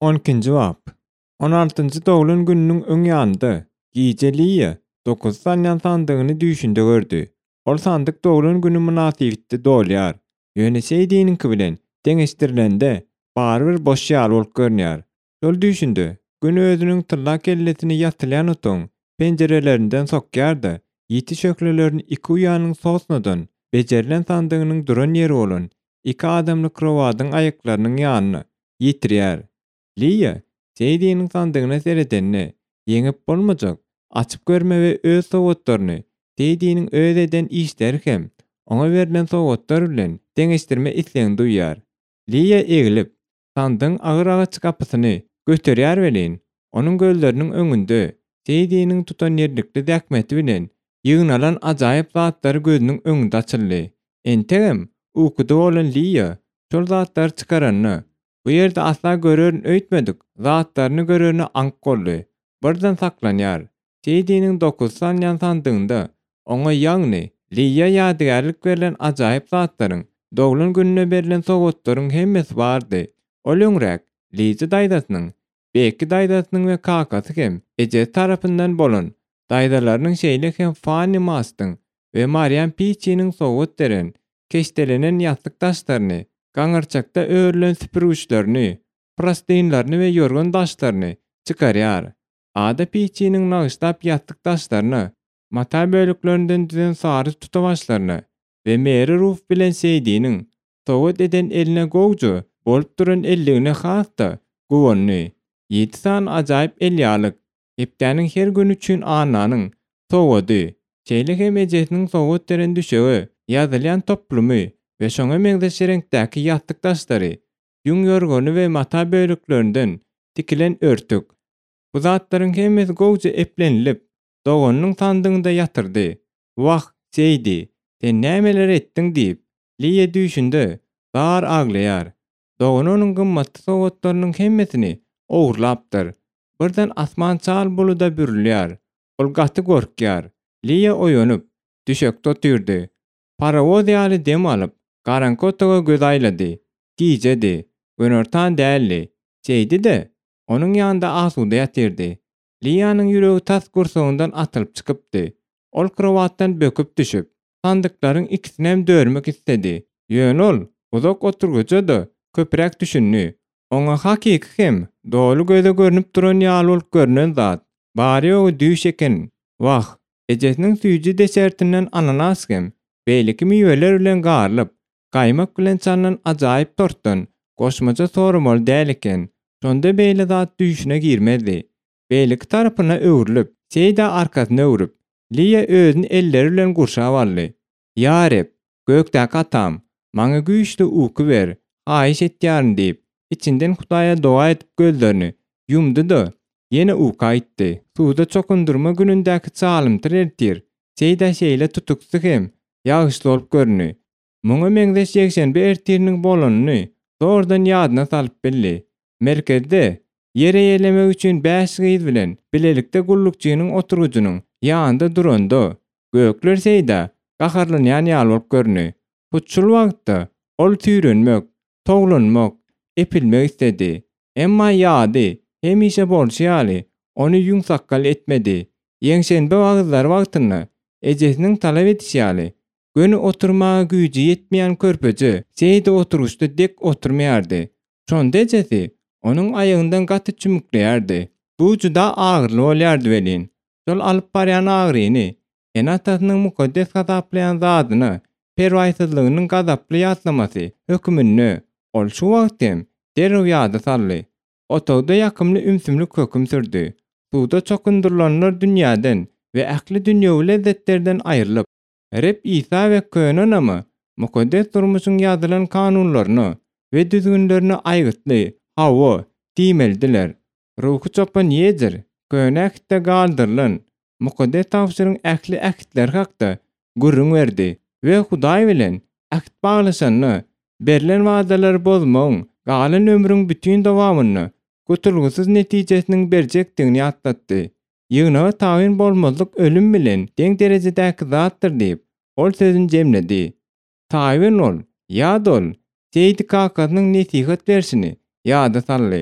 12-nji bap. 16-njy doglan gününiň öň ýanynda giýjeliýe 9 sanýan sandygyny düşünde gördi. Ol sandyk doglan günü münasibetde dolýar. Ýöne seýdiniňki bilen deňeşdirilende bary bir boş ýaly bolup görnýär. Şol düşündi. Gün özüniň tylla kellesini ýatylýan otoň penjerelerinden sokýardy. Ýiti şöklelerini iki uýanyň sosnadan bejerilen sandygynyň duran ýeri bolan iki adamly krowadyň aýaklarynyň ýanyny ýitirýär. Liýe, seýdiniň sandygyna seredenini ýeňip bolmajak, açyp görme we öz sowatlaryny, seýdiniň öz eden işleri hem oňa berilen sowatlar bilen deňeşdirme islegiň duýýar. Liýe egilip, sandygyň agyr agaç kapysyny göterýär welin, onuň gözleriniň öňünde seýdiniň tutan ýerlikli däkmeti bilen ýygnalan ajaýyp zatlary gözüniň öňünde açyldy. Entegem ukuda bolan Liýe şol zatlary çykaranyny bu ýerde asla görerin öýtmedik, zatlaryny göreni ank boldy. Birden saklanýar. Seýdiniň 9 sanýan sandygynda oňa ýagny Liýe ýadygärlik berilen ajaýyp zatlaryň, doglan gününe berilen sowatlaryň hemmesi bardy. Ol öňrek Liýe daýdasynyň, belki daýdasynyň we kakasy hem eje tarapyndan bolan daýdalarynyň şeýle hem Fanny Mastyň we Marian Piçiniň sowat deren, keşdelenen ýatlyk taşlaryny, gaňyrçakda öýrülen süpürgüçlerini, plastinlaryny we ýorgan taşlaryny çykarýar. Ada Piçiniň nagyşlap ýatlyk taşlaryny, mata bölüklerinden düzen sary tutabaşlaryny we meri ruf bilen seýdiniň sowat eden eline gowju bolup duran elligine hasda gowany. 7 san ajaýyp el ýalyk, hepdäniň her gün üçin ananyň sowady, şeýle hem ejesiniň sowat deren düşegi, ýazylýan toplumy we şoňa meňzeşereňdäki ýatlyk taşlary, ýüň ýorgany we mata bölüklerinden tikilen örtük. Bu zatlaryň hemmesi gowja eplenilip, doganyň sandygynda ýatyrdy. Wah, seýdi, sen nämeler etdiň diýip, Liýe düşündi, dar aglaýar. Dogan onuň gymmatly sowatlarynyň hemmesini ogrlapdyr. Birden asman çal buluda bürilýär. Ol gaty gorkýar. Liýe oýanyp, düşekde otyrdy. Parawoz ýaly dem alyp, garanky otaga göz aýlady. Giýjedi, gönörtan däldi. Seýdi-de, onuň ýanynda asuda ýatyrdy. Liýanyň ýüregi tas gursagyndan atylyp çykypdy. Ol krowatdan böküp düşüp, sandyklaryň ikisini hem dörmek istedi. Ýöne ol, uzak oturguçda köprek düşündi. Oňa hakiki hem dolu göze görünüp duran ýaly bolup görünen zat. Bary o düş eken. Wah, ejesiniň süýji desertinden ananas hem beýleki miweler bilen garlyp, gaýmak bilen çanlan ajaýyp tortdan goşmaja sormaly däl eken. Şonda beýle zat düşüne girmedi. Beýleki tarapyna öwrülip, seýda arkasyna öwrüp, Liýe özüni elleri bilen gurşap aldy. Ýa Reb, gökdäki atam, maňa güýçli uky ber, haýyş etýäryn diýip, içinden Hudaýa doga edip gözlerini yumdy-da, ýene uka aýtdy. Suwda çokundurma günündäki çalymtyr ertir. Seýda şeýle tutukly hem ýagyşly bolup görüni. Muňa meňzeş ýekşenbe ertiriniň bolanyny zordan ýadyna salyp bildi. Merkezde ýere ýelemek üçin 5 gyz bilen bilelikde gullukçynyň oturgugynyň ýanynda duranda gökler seýda gaharlanýan ýaly bolup görüni. Puçul wagtda ol tüýrenmek, toglanmak, epilmek istedi. Emma ýady, hemişe bolşýaly, ony ýumsakkal etmedi. Ýeňşenbe wagtlar wagtyny ejesiniň talap etýäli. Göni oturmaga güýji ýetmeýän körpeji seýde oturuşda dek oturmaýardy. Şonda ejesi onuň aýagyndan gaty çümükleýärdi. Bu juda agyrly bolýardy welin. Şol alyp barýan agryny, en atasynyň mukaddes gazaplayan zadyny, perwaýsyzlygynyň gazaply ýatlamasy hökmünni ol şu wagtym derrew ýada saldy. Otogda ýakymly ümsümlik hökm sürdi. Suwda çokundurlanlar dünýäden we ähli dünýäwi lezzetlerden aýrylyp, Reb İsa we Könanamy mukaddes durmuşyň ýazylan kanunlaryny we düzgünlerini aýgytly, hawa diýmeldiler. Ruhy çopan ýedir, könäkde galdyrlan, mukaddes tawşyryň ähli ähtler hakda gurrun berdi we Hudaý bilen äht baglaşanyny, berilen wadalar bozmagyň, galan ömrüň bütün dowamyny götürgüsiz netijesiniň berjekdigini ýatlatdy. Ýygnaga taýin bolmazlyk ölüm bilen deň derejedäki zatdyr diýip, ol sözüni jemledi. Taýin ol, ýa dol, seýdi kakasynyň nesihat bersini ýada saldy.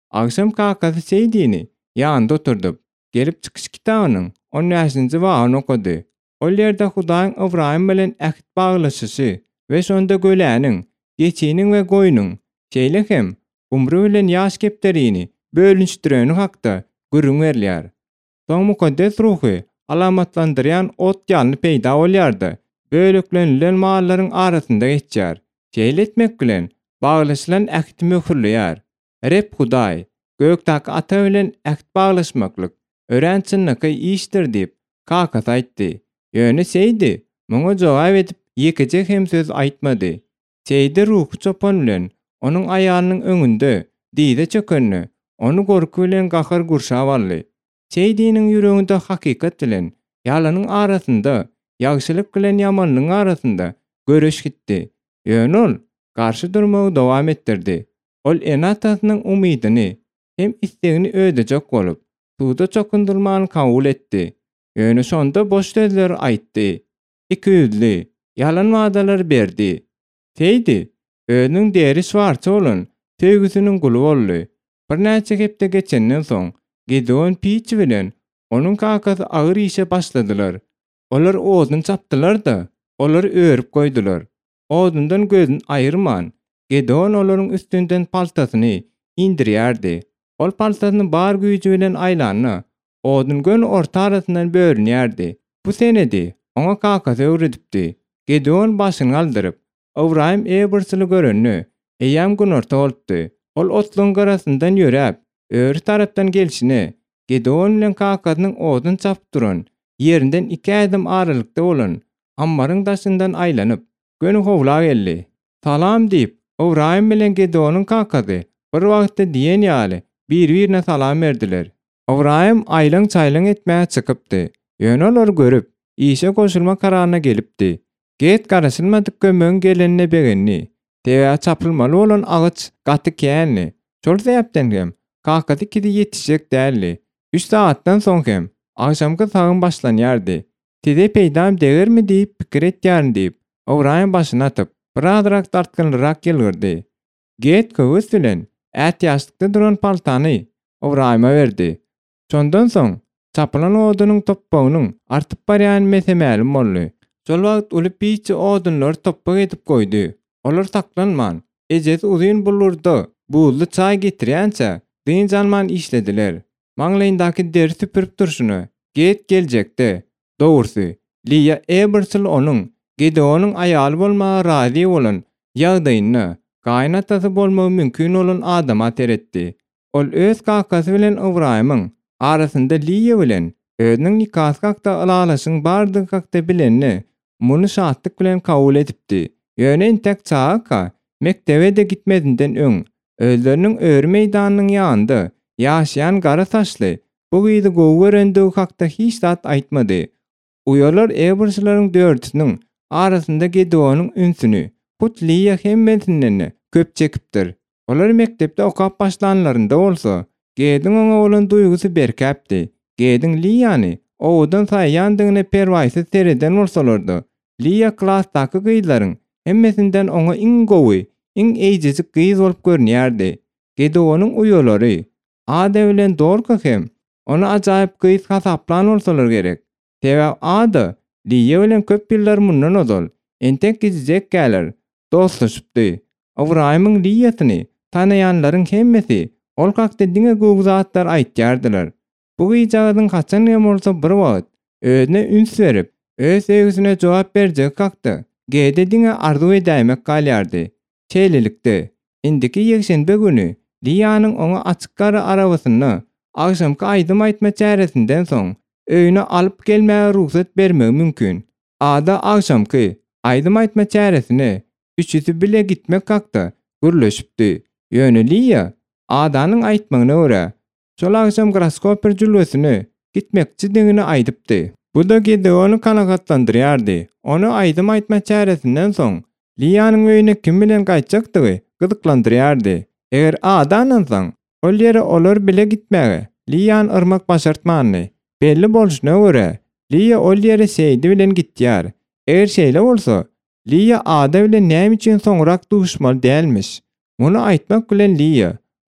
Agşam kakasy Seýdini ýanynda oturdup, gelip çykyş kitabynyň 15-nji bagyny okudy. Ol ýerde Hudaýyň Ibrahim bilen ähd baglaşyşy we şonda göläniň, geçiniň we goýunyň, şeýle hem umry bilen ýaş geplerini bölünçdireni hakda gürrüň berilýär. Soň mukaddes ruhy alamatlandyrýan ot ýalyny peýda bolýardy. Bölüklenilen mallaryň arasynda geçýär. Şeýle etmek bilen baglaşylan ähd möhürleýär. Rep Hudaý, gökdäki ata bilen ähd baglaşmaklyk örençinliki işdir diýip kakas aýtdy. Ýöne Seýdi muňa jogap edip ýekije hem söz aýtmady. Seýdi ruhy çopan bilen onuň aýalynyň öňünde diýde çökenni, onu gorky bilen gahar gurşap aldy. Seýdiniň ýüreginde hakykat bilen ýalanyň arasynda, ýagşylyk bilen ýamanlygyň arasynda göreş gitdi. Ýöne ol garşy durmagy dowam etdirdi. Ol enatasynyň umydyny hem istegini ödejek bolup, suda çokundurmany kabul etdi. Ýöne şonda boş sözler aýtdy. Iki ýüzli, ýalan wadalar berdi. Seýdi, özüniň deri şwarça bolan söýgüsiniň guly boldy. Bir näçe hepde geçenden soň, Gideon piç bilen onuň kakasy agyr işe başladylar. Olar oduny çapdylar-da, olar örüp goýdular. Odundan gözün aýyrman, Gideon olaryň üstünden paltasyny indirýärdi. Ol paltasyny bar güýji bilen aýlanyna, odun gön orta arasyndan bölünýärdi. Bu senedi oňa kakasy öwredipdi. Gideon başyny aldyryp, Ibrahim eberçili görenni, eýäm gün orta bolupdy. Ol otlaryň arasyndan ýörep, öýri tarapdan gelişine, Gideon bilen kakasynyň odun çapyp duran ýerinden 2 adym aralykda bolan ammaryň daşyndan aýlanyp, gönü howla geldi. Salam diýip, Ibrahim bilen Gideonyň kakasy bir wagtda diýen ýaly bir-birine salam berdiler. Ibrahim aýlaň çaýlaň etmäge çykypdy. Ýöne olar görüp, işe goşulma kararyna gelipdi. Get garaşylmadyk gömüň gelenine begenni. Tewa çapylmaly bolan agyç gaty känni. Şol sebäpden hem kakasy kidi ýetişjek däldi. 3 saatdan soň hem akşamky sagym başlanýardy. Tide peýdam degermi diýip pikir etýärni diýip, Ibrahim başyny atyp, birazrak tartgynlyrak gelgirdi. Get köwüs bilen ät ýaşlykda duran paltany Ibrahima berdi. Şondan soň çapylan odunyň toppagynyň artyp barýan mesemälim boldy. Şol wagt uly piçi odunlar toppak edip goýdy. Olar saklanman, ejes uzyn bulurda buzly çay getirýänçe dynjalman işlediler. Maňlaýyndaky deri süpürip durşuny get geljekde. Dogrusu, Liya eberçil onuň Gideonyň aýaly bolmagy razy bolan ýagdaýyny gaýnatasy bolmagy mümkin bolan adama teretdi. Ol öz kakasy bilen Ibrahimyň arasynda Liya bilen özüniň nikah hakda alalaşyň bardygy hakda bilenni muny şatlyk bilen kabul edipdi. Ýöne entek çaýka mektebe de gitmedinden öň özleriniň öýri meýdanynyň ýanynda ýaşaýan gara saçly bu gyzy gowgerendigi hakda hiç zat aýtmady. Uýalar eberçilaryň dörtüniň arasynda Gideonyň ünsüni Liya hemmesinden köp çekipdir. Olar mektepde okap başlanlarynda bolsa, Gedin oňa bolan duýgusy berkäpdi. Gedin Liyany owadan saýýandygyny perwaýsy sereden bolsalardy. Liya klasdaky gyzlaryň hemmesinden oňa iň gowy, iň eýjejik gyz bolup görnýärdi. Gideonyň uýalary ada bilen dorka hem ona ajaýyp gyz hasaplan bolsalar gerek. Sebäp ada Liya bilen köp ýyllar mundan ozal entek gizjek gelir, dostlaşypdy. Ibrahimyň Liyasyny tanaýanlaryň hemmesi ol hakda diňe gowzatlar aýtýardylar. Bu gyjadyň haçan näme bolsa bir wagt özüne üns berip, öz sevgisine jogap berjek hakda gede diňe arzu edämek galýardy. Çeýlelikde indiki ýekşenbe güni Liyanyň oňa açyk gara arabasyny akşamky aýdym aýtma çäresinden soň öýüne alyp gelmäge ruhsat bermegi mümkin. Ada akşamky aýdym aýtma çäresine üçüsi bile gitmek hakda gürleşipdi. Ýöne Liya adanyň aýtmagyna görä şol akşam graskoper jülwesine gitmekçi diňini aýdypdy. Bu da Gideony kanagatlandyrýardy. Onu aýdym aýtma çäresinden soň Liyanyň öýüne kim bilen gaýtjakdygy gyzyklandyrýardy. Eger adanyň soň ol ýere olar bile gitmäge Liyan yrmak başartmany belli bolşuna görä Liya ol ýere Seýdi bilen gitýär. Eger şeýle bolsa, Liya ada bilen näme üçin soňrak duşmaly dälmiş. Muny aýtmak bilen Liya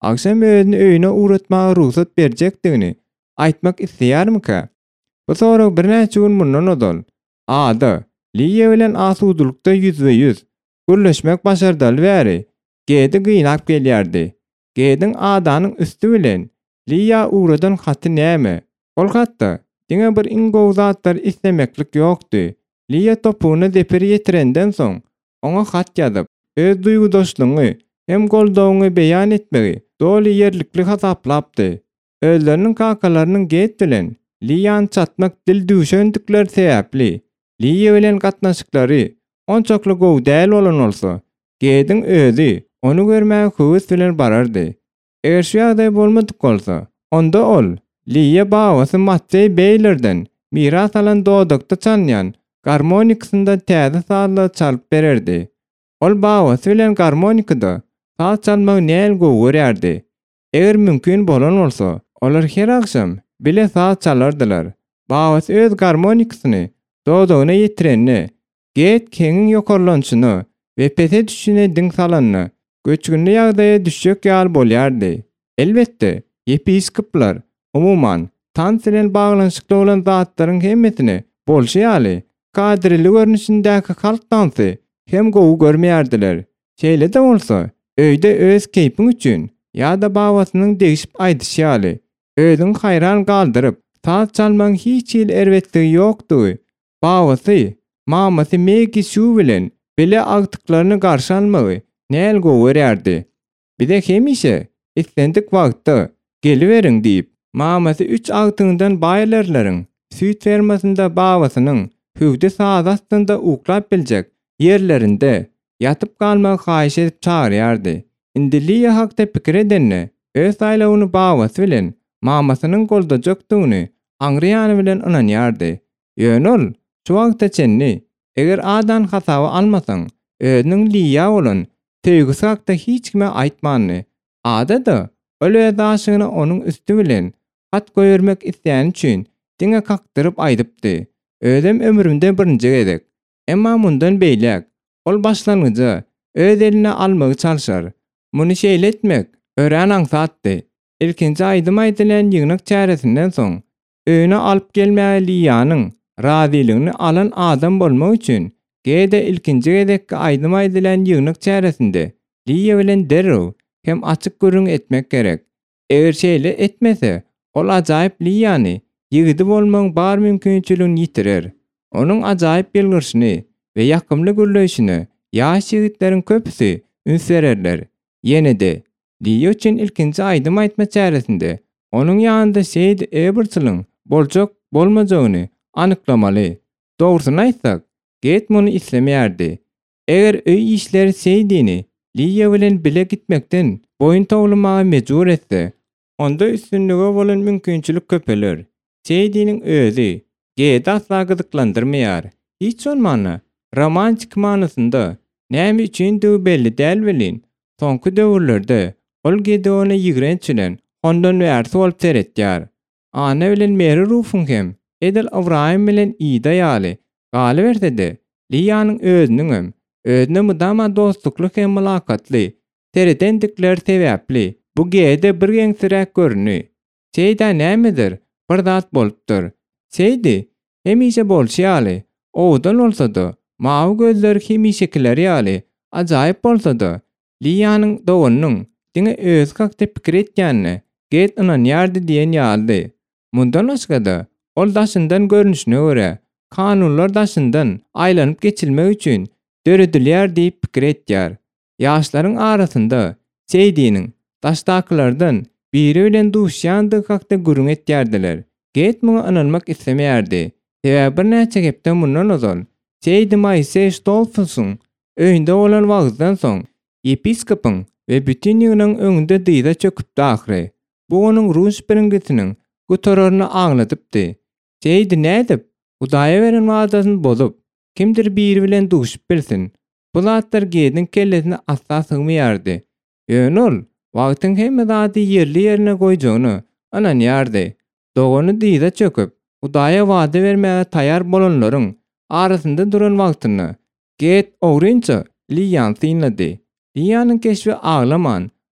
Akşam özüni öýüne uğratmaga ruhsat berjekdigini aýtmak isleýärmika? Bu soraw birnäçe gün mundan odal. Ada, Liýe bilen asudulukda yüzbe-yüz gürleşmek başardaly bäri. Gedi gynap gelýärdi. Gedin adanyň üstü bilen Liýa uğradan haty näme? Ol hatda diňe bir ingow zatlar islemeklik ýokdy. Liýa topuny deperi ýetirenden soň oňa hat ýazyp, öz duýgudaşlygyny hem goldawyny beýan etmegi doly ýerlikli hasaplapdy. Özleriniň kakalarynyň get bilen Liýany çatmak dil düşendikler sebäpli Liýe bilen gatnaşyklary onçakly gowy däl bolan bolsa, gedin özü onu görmäge höwes bilen barardy. Eger şu ýagdaý bolmadyk bolsa, onda ol Liýe babasy Matçy beýlerden miras alan dodakda çalýan garmonikasynda täze sazla çalyp bererdi. Ol babasy bilen garmonikada saz çalmak näl gowy görýärdi. Eger mümkin bolan bolsa, olar her akşam bile saz çalardylar. Babasy öz garmonikasyny dodagyna ýetirenni, get keňiň ýokarlanşyny we pese düşüne diň salanyny göçgünli ýagdaýa düşjek ýaly bolýardy. Elbetde, episkoplar umuman tans bilen baglanşykly bolan zatlaryň hemmesini bolşy ýaly kadrili görnüşindäki halk tansy hem gowy görmeýärdiler. Şeýle de bolsa, öýde öz keýpiň üçin ýa-da babasynyň degişip aýdyşy ýaly özüň haýran galdyryp saz çalmagyň hiç ýyl erbetligi ýokdy. Babasy, mamasy meki şu bilen bile agtyklaryny garşy almagy näl gowy görýärdi. Bide hemişe islendik wagtda geliveriň diýip mamasy 3 agtyndan baýlarlaryň süýt fermasynda babasynyň hüwde saz astynda uklap biljek ýerlerinde ýatyp galmagy haýyş edip çağırýardy. Indi Liýe hakda pikir edenne öz aýlawyny babasy bilen mamasynyň goldajokdygyny aňrýany bilen ynanýardy. Ýönül şu wagtda çenni eger adan hasaby almasaň özüniň Liýa bolan töýgüsi hakda hiç kime aýtmany. Ada-da ol öz aşygyny onuň üstü bilen hat goýurmak isleýän üçin diňe kakdyryp aýdypdy. Özüm ömrümde birinji gezek. Emma mundan beýlek ol başlangyjy öz eline almagy çalşar. Muny şeýle etmek ören aňsatdy. Ilkinji aýdym aýdylan ýygnak çäresinden soň öýüne alyp gelmäge Liýanyň razylygyny alan adam bolmak üçin gede ilkinji gezekki aýdym aýdylan ýygnak çäresinde Liýe bilen derrew hem açyk görüň etmek gerek. Eger şeýle etmese, ol ajaýyp Liýany ýigidi bolmagyň bar mümkinçiligini ýitirer. Onuň ajaýyp belgirşini we ýakymly gürleýişini ýaş ýigitleriň köpüsi ünsürerler. Ýene-de Liýe üçin ilkinji aýdym aýtma çäresinde onuň ýanynda Seýid Eberçylyň boljak bolmajagyny anyklamaly. Dogrusyny aýtsak, get muny islemeýärdi. Eger öý işleri Seýdini Liýe bilen bile gitmekden boyun toglamaga mejbur etse, onda üstünlüge bolan mümkinçilik köpeler. Seýdiniň özü gede asla gyzyklandyrmaýar. Hiç olmany romantik manysynda näme üçin belli däl bilin. Soňky döwürlerde ol gede ony ýigrençilen ondan wärsi bolup seretýär. Ana bilen Meri Rufuň hem Edel Ibrahim bilen ýyda ýaly galy berde Liýanyň özüniň özüne mudama dostlukly hem mülakatly teredendikler sebäpli bu gede bir geňsirek görünýär. Seýda nämedir? Bir zat bolupdyr. Seýdi hemişe bolşy ýaly, owdan bolsa-da mawy gözleri hemişekiler ýaly ajaýyp bolsa-da Liýanyň dowanyň diňe öz hakda pikir etýänine get ynanýardy diýen ýaly. Mundan başga-da ol daşyndan görnüşine görä kanunlar daşyndan aýlanyp geçilmek üçin döredilýär diýip pikir etýär. Ýaşlaryň arasynda Seýdiniň daşdakylardan biri bilen duşýandygy hakda gürüň etýärdiler. Get muňa ynanmak islemeýärdi. Sebäbi bir näçe gepden mundan ozal Seýdi Maýse Stolfsuň öýünde bolan wagtdan soň episkopyň we bütün ýygynyň öňünde dyza çöküpdi ahry. Bu onuň ruh biringisiniň götörörüni aňladypdy. Seýdi nädip Hudaýa beren wagdasyny bozup kimdir biri bilen duşup bilsin. Bu zatlar gedin kellesine asla sığmaýardy. Ýönül wagtyň hemme zady ýerli ýerine goýjagyny ananýardy. Dogany dyza çöküp Hudaýa wada bermäge taýýar bolanlaryň arasynda duran wagtyny get ogrynça Liýany synlady. Liýanyň keşfi aglaman,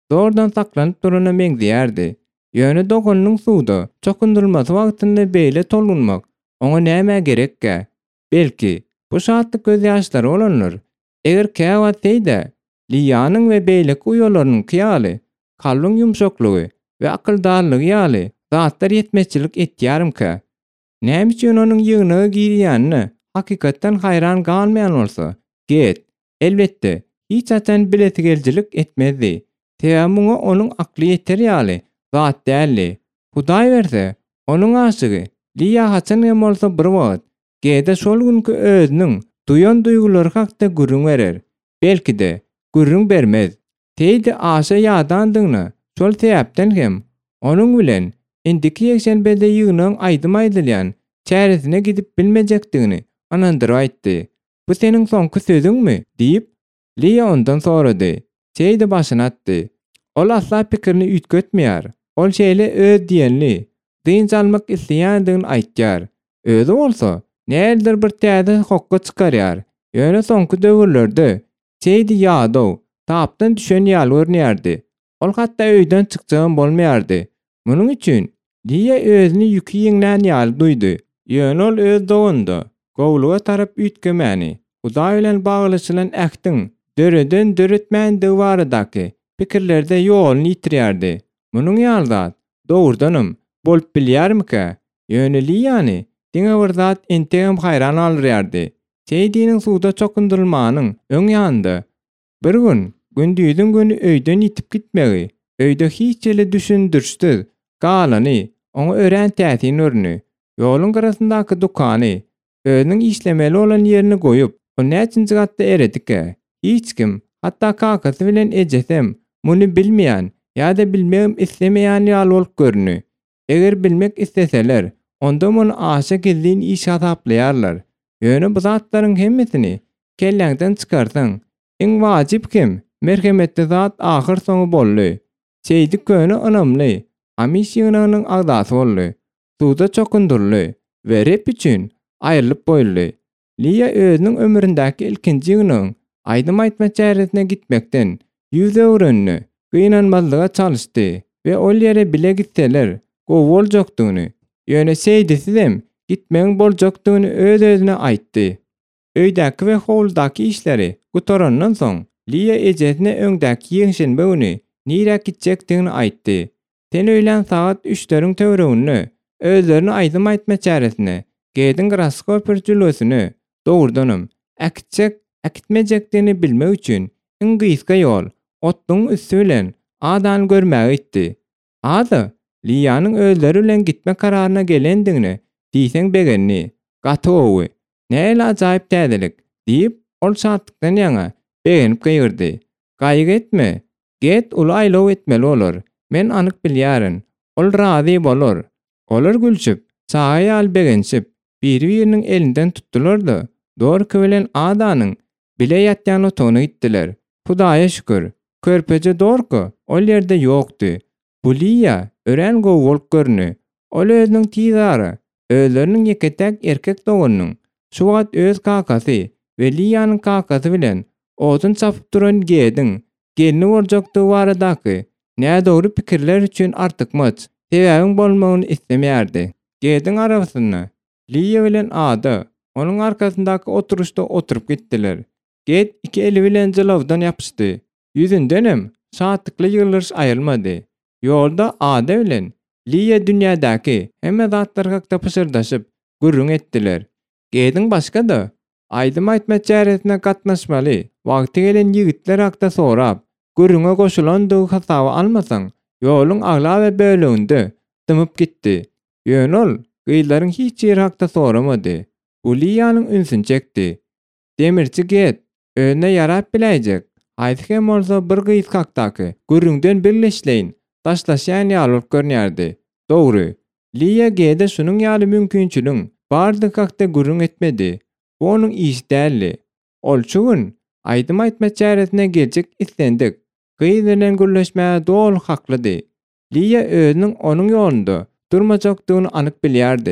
doğrudan saklanyp durana meňzeýärdi. Ýöne dogalynyň suwda çokundurylmasy wagtynda beýle tolgunmak oňa näme gerekkä? Belki bu şatlyk göz ýaşlary bolanlar eger käwat teýde Liýanyň we beýleki uýalarynyň kyýaly, kalbyň ýumşaklygy we akyldarlygy ýaly zatlar ýetmezçilik etýärmkä? Näme üçin onuň ýygyny giýýänine hakykatdan haýran galmaýan bolsa, get, elbetde hiç açan biletigiljilik etmezdi. Teýmuňa onuň akly ýeter ýaly zat däldi. Hudaý berse, onuň aşygy Liýa haçan hem bolsa bir wagt gede şol günkü özüniň duýan duýgulary hakda gürrüň berer. Belki de gürrüň bermez. Teýdi aşa ýadandygyna şol sebäpden hem onuň bilen indiki ýekşenbede ýygynyň aýdym-aýdylýan çäresine gidip bilmejekdigini anandyryp aýtdy. Bu seniň soňky sözüňmi? Diýip Liýa ondan sorady. Çeýdi başyny atdy. Ol asla pikirini üýtgetmeýär. Ol şeýle öz diýenli, dynç almak isleýändigini aýtýar. Özü bolsa, näildir bir täze hokka çykarýar. Ýöne soňky döwürlerde çeýdi ýadaw, tapdan düşen ýaly görnýärdi. Ol hatda öýden çykjagym bolmaýardy. Munyň üçin Liýa özüni ýüki ýeňlän ýaly duýdy. Ýöne ol öz dogunda gowluga tarap üýtgemäni, Hudaý bilen baglyşylan ähdiň döreden döretmänligi baradaky pikirlerde ýoluny ýitirýärdi. Munyň ýaly dogurdanam bolup bilýärmika? Ýöne Liýany diňe bir zat entegem haýran alyrýardy. Çeýdiniň suwda çokundurylmanyň öň ýanynda bir gün gündüzüň güni öýden ýitip gitmegi, öýde hiç ele düşündürşdi. Galany, oňa ören täsin örnü, ýoluň garasyndaky dukany, özüniň işlemeli olan ýerini goýup, o näçinji gatda eredike? Hiç kim, hatda kakasy bilen ejesem, muny bilmeýän ýa-da bilmegim islemeýän ýaly bolup görünü. Eger bilmek isteseler, onda muny aşa gizlin iş hasaplaýarlar. Ýöne bu zatlaryň hemmesini kelläňden çykarsaň, iň wajyp kim? Merhemetli zat ahyr soňy boldy. Çeýdi köni önümli, amiş ýygynyň agdasy boldy. Suwda çokundurly we rep üçin aýrylyp boýuldy. Liýa özüniň ömründäki ilkinji ýygynyň aýdym aýtma çäresine gitmekden ýüz öwrenni gynanmazlyga çalyşdy we ol ýere bile gitseler gowy boljakdygyny, ýöne seýdisizem gitmeň boljakdygyny öz-özüne aýtdy. Öýdäki we howldaky işleri gutarandan soň Liýa ejesine öňdäki ýeňşenbe güni nirä gitjekdigini aýtdy. Sen öýlen saat 3-läriň töwereginde özlerini aýdym aýtma çäresine gedin graskopper jülüsini dogurdanam äkitjek äkitmejekdigini bilmek üçin iň gyska ýol otduň üstü bilen adan görmäge gitdi. Ada Liýanyň özleri bilen gitme kararyna gelendigini diýseň begenni, gatywy, näle ajaýyp täzelik diýip ol şatlykdan ýaňa begenip gyrdy. Gaýyk etme, get uly aýlaw etmeli bolar. Men anyk bilýärin, ol razy bolar. Olar gülşüp, çağa ýaly begenşip, biri-biriniň elinden tutdular-da, dorky bilen adanyň bile ýatýan otagyna gitdiler. Hudaýa şükür, körpeje dorky ol ýerde ýokdy. Bu Liýa ören gowy bolup görnü. Ol özüniň tizary, özleriniň ýeketek erkek doganynyň şu wagt öz kakasy we Liýanyň kakasy bilen odun çapyp duran gedin gelini boljakdygy baradaky nädogry pikirler üçin artykmaç sebäbiň bolmagyny islemeýärdi. Gedin arabasyna Liýa bilen Ada onuň arkasyndaky oturuşda oturup gitdiler. Ged iki eli bilen jylawdan ýapyşdy. Ýüzündenem şatlykly ýygyryş aýrylmady. Ýolda Ada bilen Liýa dünýädäki hemme zatlar hakda pyşyrdaşyp gürrüň etdiler. Gedin başga da aýdym aýtma çäresine gatnaşmaly wagty gelen ýigitler hakda sorap, gürrüňe goşulandygy hasaby almasaň, ýoluň agla we böleginde dymyp gitdi. Ýöne ol gyýlaryň hiç ýeri hakda soramady. Bu Liýanyň ünsüni çekdi. Demirçi get, özüne ýarap biläjek. Aýdym bolsa bir gyýs hakdaky gürrüňden birleşleýin, taşlaşýan ýaly bolup görnýärdi. Dogry, Liýa gede şunyň ýaly mümkinçiligiň bardyk hakda gürrüň etmedi. Bu onuň işi däldi. Ol şu gün aýdym aýtma çäresine geljek islendik. Gyýy bilen gürleşmäge dol haklydy. Liýa özüniň onuň ýolunda durmajakdygyny anyk bilýärdi.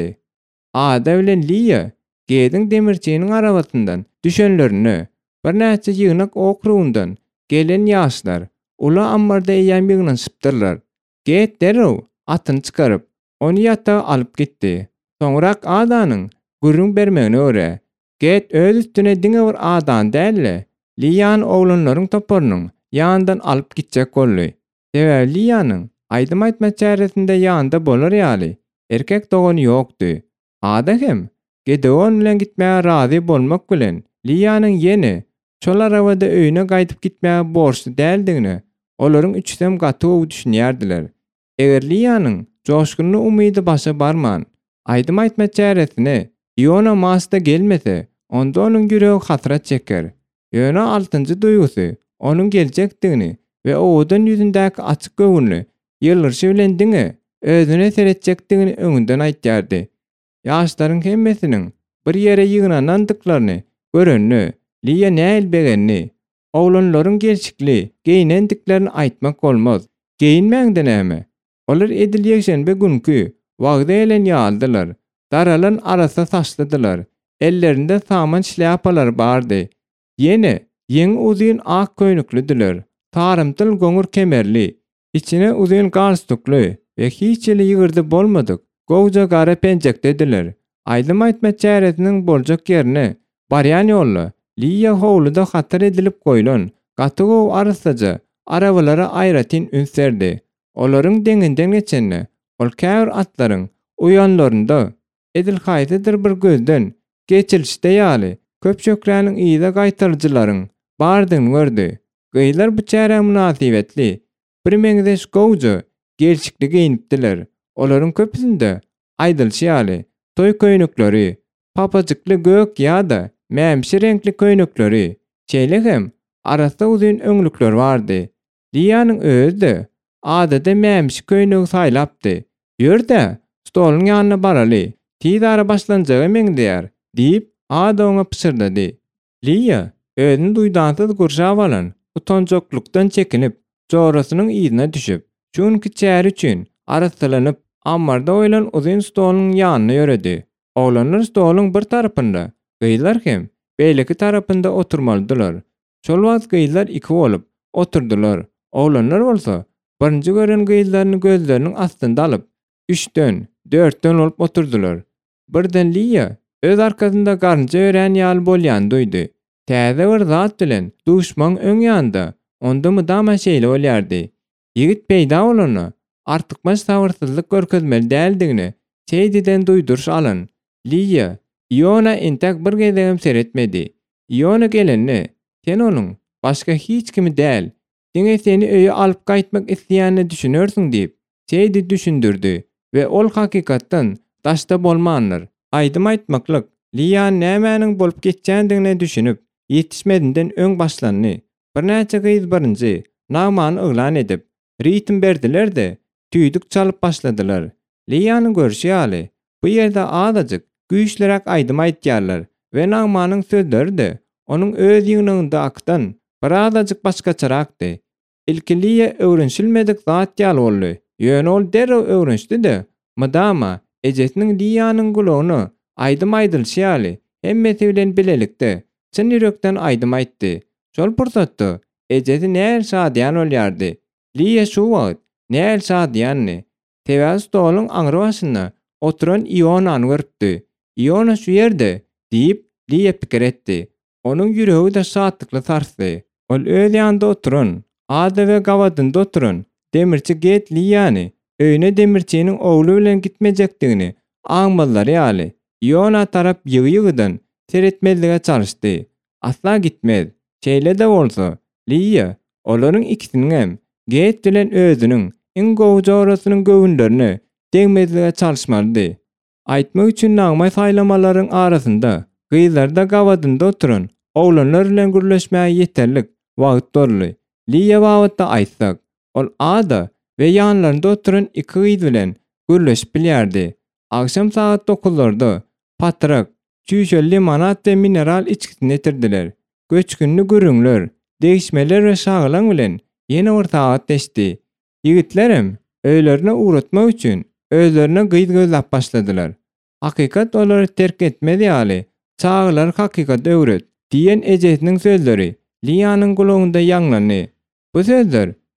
Ada bilen Liýa gedin demirçiniň arabasyndan düşenlerini bir näçe ýygynak okrundan gelen ýaşlar Ula ammarda eýän ýygnaşypdyrlar. Get derrew atyny çykaryp, ony ýataga alyp gitdi. Soňrak adanyň gürrüň bermegine görä, get öz üstüne diňe bir adan dälle, Liýany oglanlaryň toparynyň ýanyndan alyp gitjek boldy. Sebäbi Liýanyň aýdym aýtma çäresinde ýanynda bolar ýaly, erkek dogany ýokdy. Ada hem gedegon bilen gitmäge razy bolmak bilen Liýanyň ýene şol arabada öýüne gaýtyp gitmäge borçly däldigini olaryň üçsem gaty gowy düşünýärdiler. Eger Liýanyň joşgyny umydy başa barman, aýdym aýtma çäresine ýona masda gelmese, onda onuň ýüregi hatyrat çeker. Ýöne 6-njy duýgusy onuň geljekdigini we owadan ýüzündäki açyk göwnüni ýylgyrsy bilen diňe özüne seretjekdigini öňünden aýtýardy. Ýaşlaryň hemmesiniň bir ýere ýygnanandyklaryny görenni, Liýa näil begenni, oglanlaryň gelşikli, geýnendiklerini aýtmak bolmaz. Geýinmäňde näme? Olar edil ýekşenbe günkü wagda elen ýaldylar. Daralan arasa saçlydylar. Ellerinde saman şläpalar bardy. Ýene ýeň uzun ak köýnüklüdiler. Tarymtyl goňur kemerli, içine uzun galstukly we hiç ele ýygyrdy bolmadyk. Gowja gara penjekdediler. Aýdym aýtma çäresiniň boljak ýerine barýan ýolly Liýa howluda hatar edilip goýulan gaty gowy arasaja arabalara aýratyn ünserdi. Olaryň deňinden geçenni ol käbir atlaryň uýanlarynda edil haýdydyr bir gözden geçilişde ýaly köpçökläniň ýyda gaýtarjylaryň bardygyny gördi. Gyýlar bu çäre münasibetli bir meňzeş gowja gelşikli geýnipdiler. Olaryň köpüsinde aýdylşy toy köýnükleri, papajykly gök ýa-da mämşi renkli köýnükleri, çeýle hem arasda uzun öňlükler bardy. Liýanyň özü adada mämşi köýnügi saýlapdy. Ýörde stoluň ýanyna baraly, "Tizara başlanjagy meňdäýär" diýip ada oňa pyşyrdy. Liýa özüni duýdansyz gurşap alan utanjaklykdan çekinip jorasynyň ýygyna düşüp, çünki çäri üçin arasylanyp ammarda oýlan uzun stoluň ýanyna ýöredi. Oglanlar stoluň bir tarapynda, gyýlar hem beýleki tarapynda oturmalydylar. Şol wagt gyýlar iki bolup oturdular. Oglanlar bolsa birinji gören gyýlaryny gözleriniň astynda alyp 3-den, 4-den bolup oturdular. Birden Liýa öz arkasynda garnja ören ýaly bolýan duýdy. Täze bir zat bilen duşman öň ýanda, onda mydama şeýle bolýardy. Ýigit peýda bolany artykmaş sabyrsyzlyk görkezmeli däldigini çeýdiden duýdurş alan. Liýa Ýona entek bir gezegem seretmedi. Ýona gelenni, sen onuň başga hiç kimi däl, diňe seni öýe alyp gaýtmak isleýänini düşünürsiň diýip çeýdi düşündürdi we ol hakykatdan daşda bolmanlar. Aýdym aýtmaklyk Liýa nämäniň bolup geçjändigine düşünüp ýetişmedinden öň başlandy. Bir näçe gyz birinji namany oglan edip ritm berdiler-de tüýdük çalyp başladylar. Liýanyň görşi ýaly bu ýerde adadyk güýçlerek aýdym aýtýarlar we namanyň sözleri de onuň öz ýygnygynda akdan bir adadyk başgaçarakdy. Ilki Liýa öwrenşilmedik zat ýaly boldy. Ýöne ol derrew öwrenşdi-de, mydama ejesiniň Liýanyň gulagyny aýdym aýdylşy ýaly hemmesi bilen bilelikde çyn ýürekden aýdym aýtdy. Şol pursatda ejesi näl şadýan bolýardy. Liýa şu wagt näl şadýanny tebäs stoluň aňry başynda oturan Ýonany görüpdi. Ýona şu ýerde diýip Liýa pikir etdi. Onuň ýüregi de şadlykly sarsdy. Ol öz ýanynda oturan, ada we gawatynda oturan demirçi get Liýany öýüne demirçiniň ogly bilen gitmejekdigini aňmazlar ýaly. Ýona tarap ýygy-ýygydan seretmezlige çalışdy. Asla gitmez. Çeýle de bolsa, Liýa olaryň ikisiniň hem get bilen özüniň iň gowja arasynyň gowunlaryny deňmezlige çalışmalydy. Aýtmak üçin nagma saýlamalaryň arasynda gyzlarda gawatynda oturan oglanlar bilen gürleşmäge ýeterlik wagt boldy. Liýa wagtda aýtsak, ol ada we ýanlarynda oturan iki gyz bilen gürleşip bilýärdi. Akşam saat 9-larda patrak, çüýşe limonat we mineral içkisini getirdiler. Göçkünli gürüňler, değişmeler we şagylaň bilen ýene bir saat geçdi. Ýigitlerim öýlerine uğratmak üçin özlerine gyz gözläp başladylar. Hakykat olary terk etmedi ýaly. Çağlar hakykat öwret diýen ejesiniň sözleri Liýanyň gulagynda ýanglany. Bu sözler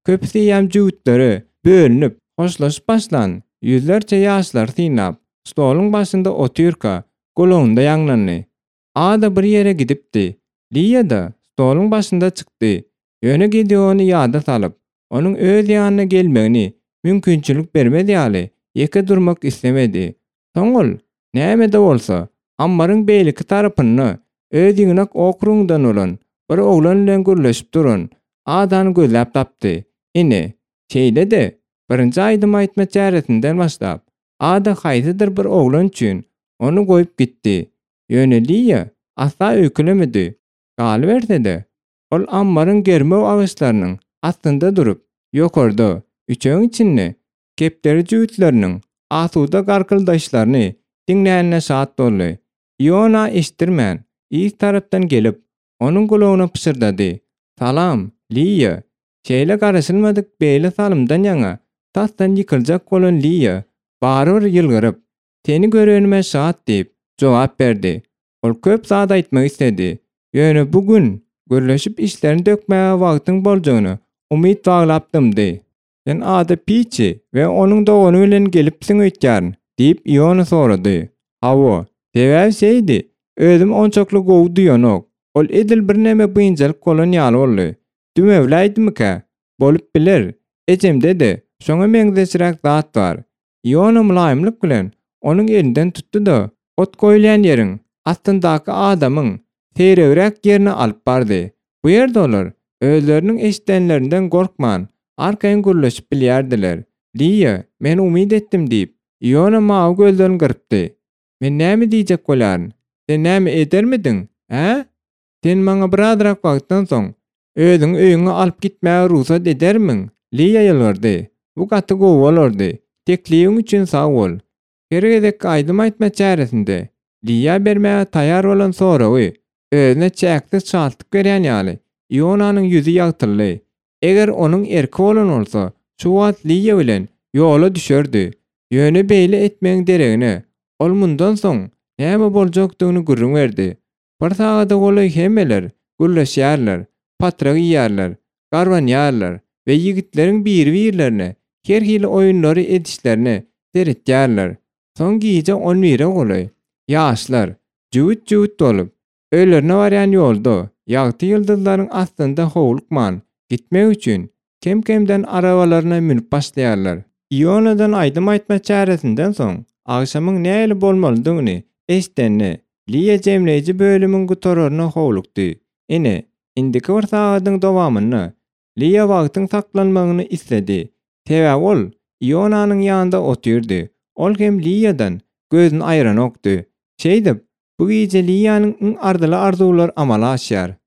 köpsiyam jüwütleri bölünip hoşlaşyp başlan. Yüzlerce ýaşlar synap, stoluň başynda otyrka, golunda ýaňlandy. Ada bir ýere gidipdi. Liya da stoluň başynda çykdy. Ýöne gidiýany ýada salyp, onuň öz ýanyna gelmegini mümkinçilik bermedi ýaly, ýeke durmak islemedi. Soňul, näme de bolsa, ammaryň beýleki tarapyny öz ýignak okruňdan bolan bir oglan bilen gürleşip duran adany gözläp tapdy. Ine, şeýle de birinji aýdym aýtma çäresinden başlap, ada haýsydyr bir oglan üçin onu goýup gitdi. Ýöneliýe asa öýkülemedi. Gal bersede, ol ammaryň germew agaçlarynyň astynda durup, ýokarda üçüň içinde kepleri jüwütleriniň asuda garkyldaşlaryny diňläne şat boldy. Ýona eşdirmän, iç tarapdan gelip, onuň gulagyna pysyrdy. "Salam, Liya." Şeýle garaşylmadyk beýle salymdan ýaňa tasdan ýykyljak bolan Liya baryr ýylgyryp, "Seni görenime şat" diýip jogap berdi. Ol köp zat aýtmak istedi. Ýöne bugün görleşip işlerini dökmäge wagtyň boljagyny umyt baglapdymdy. "Sen ada piçi we onuň dogany bilen gelipsiň öýtýärn" diýip ýony sorady. "Hawa, sebäbi şeýdi, özüm onçakly gowy duýanok. Ol edil bir näme bynjalyk bolan ýaly boldy. Dümewläýdimika? Bolup biler. Ejemde de şoňa meňzeşirek zat bar." Ýony mulaýymlyk bilen onuň elinden tutdy-da, ot goýulan ýeriň astyndaky adamyň seýregrek ýerine alyp bardy. Bu ýerde olar özleriniň eşdenlerinden gorkman, arkaýyn gürleşip bilýärdiler. "Liya, men umyt etdim" diýip, ýona mawy gözlerini gyrpdy. "Men näme diýjek bolaryn? Sen näme edermidin? Hä? Sen maňa birazrak wagtdan soň özüň öýüňe alyp gitmäge ruhsat edermiň?" Liya ýalvardy. "Bu gaty gowy bolardy. Tekligiň üçin sag bol." Geregedek aýdym aýtma çäresinde Liya bermäge taýýar bolan soragy özüne çäkli şaltyk berýän ýaly. Ýonanyň ýüzi ýagtyrly. Eger onuň erki bolan bolsa, şu wagt Liya bilen ýola düşerdi. Ýöne beýle etmegiň deregine ol mundan soň näme boljakdygyny gürrüň berdi. Bir sagada golay hemeler gürleşýärler, patrak ýýärler, garwanýarlar we ýigitleriň bir-birlerine her hili oýunlary edişlerini seretýärler. Soň giýje 11 golay. Ýaşlar jüwüt bolup, öýlerine barýan ýolda ýagty ýyldyzlaryň astynda howlukman gitmek üçin kem-kemden arabalaryna minip başlaýarlar. Ýonadan aýdym aýtma çäresinden soň agşamyň näle bolmalydygyny eşdenni Liya jemleýiji bölümiň gutararyna howlukdy. Ine, indiki bir sagatyň dowamyny Liya wagtyň saklanmagyny istedi. Sebäbi ol Ýonanyň ýanynda otyrdy. Ol hem Liyadan gözüni aýran okdy. Şeýdip, bu gije Liýanyň ardyly arzuwlar amala aşýar.